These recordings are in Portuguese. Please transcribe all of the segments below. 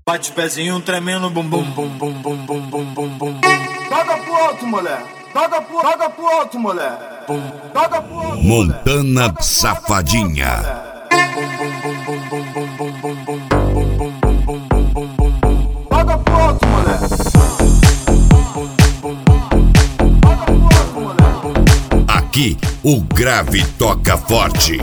Bate pezinho tremendo, bum bum bum bum bum bum bum bum bum. Joga pro alto, mulher. Joga pro alto, mulher. Joga pro alto. Montana Safadinha. Joga pro alto, mulher. Aqui o grave toca forte.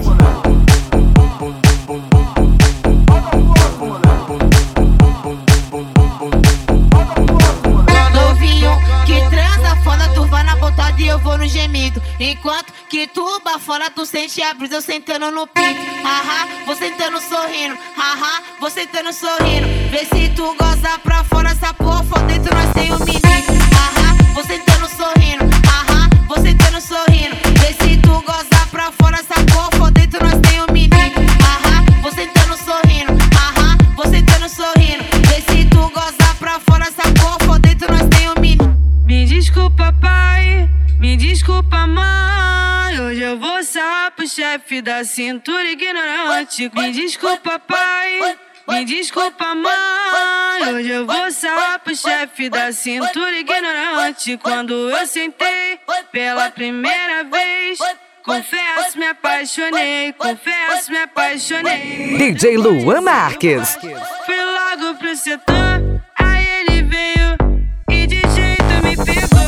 Eu vou no gemido, enquanto que tu bafona, tu sente a brisa, eu sentando no pique. Haha, vou sentando sorrindo, haha, vou sentando sorrindo. Vê se tu goza pra fora, essa porra, dentro nós tem um menino. Haha, vou sentando sorrindo, haha, vou sentando sorrindo. Vê se tu goza pra fora, essa porra, dentro nós tem um menino. Haha, vou sentando sorrindo, haha, vou sentando sorrindo. Vê se tu goza pra fora, essa porra, dentro nós tem um menino. Me desculpa, pai. Me desculpa, mãe, hoje eu vou sarrar pro chefe da cintura ignorante. Me desculpa, pai, me desculpa, mãe, hoje eu vou sarrar pro chefe da cintura ignorante. Quando eu sentei pela primeira vez, confesso, me apaixonei, confesso, me apaixonei. DJ Luan Marques. Fui logo pro setor, aí ele veio e de jeito me pegou.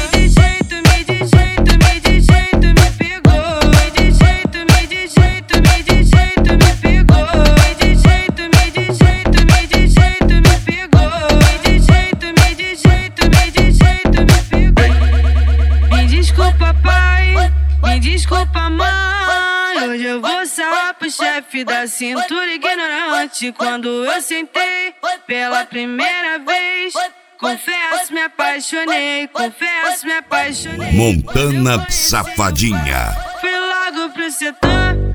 Desculpa, mãe, hoje eu vou sarrar pro chefe da cintura ignorante. Quando eu sentei pela primeira vez, confesso, me apaixonei, confesso, me apaixonei. Montana Safadinha. Fui logo pro setor.